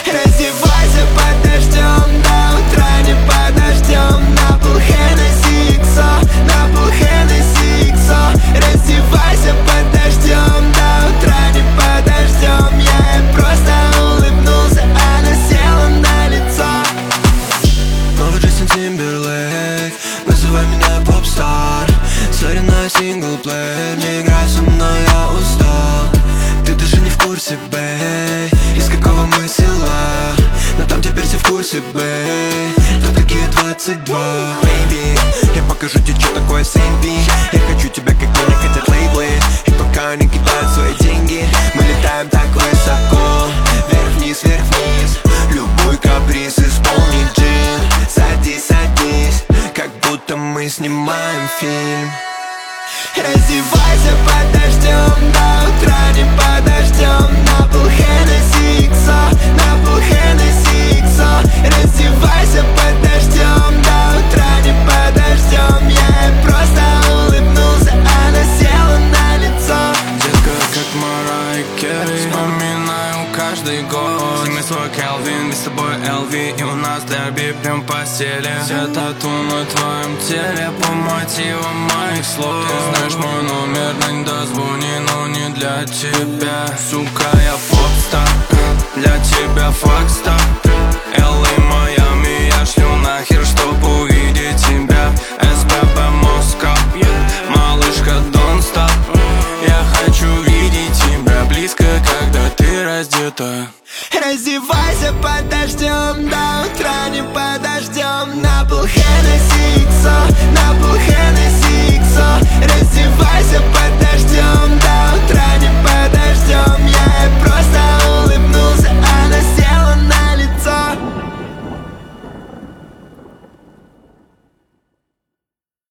Раздевайся под дождем, до утра не подождем. На пол Хеннесси XO, на пол Хеннесси XO. Раздевайся под дождем, до утра не подождем. Я просто улыбнулся, она села на лицо. Новый Джастин Тимберлейк, называй меня попстар. Сори на синглплеер, не играй со мной, я устал. Ты даже не в курсе, бэй, из какого мы села. Но там теперь все в курсе, бэй. Тут такие 22, baby. Я покажу тебе, что такое сэмпи. Я хочу тебя, как меня хотят лейблы. И пока они кидают свои деньги, мы летаем так высоко. Вверх-вниз, вверх-вниз. Любой каприз исполнит джин. Садись, садись, как будто мы снимаем фильм. Раздевайся под дождем, до утра не подождем. На пол Хеннесси XO, на пол Хеннесси XO. Раздевайся под дождем, до утра не подождем. Я просто улыбнулся, она села на лицо. Детка, как Марайя Керри, вспоминаю каждый год. Сними свой Келвин, без тобой LV. И у нас дерби прям в постели. Все тату на твоем теле по мотивам моих слов. Ты знаешь мой номер, да не дозвони, но не для тебя. Сука, я попстар, для тебя факстар. LA, Майами, я шлю нахер, чтоб увидеть тебя. СПБ, Москва, малышка, don't stop. Я хочу видеть тебя близко, когда ты раздета. Раздевайся под дождем, до утра не подождем. На пол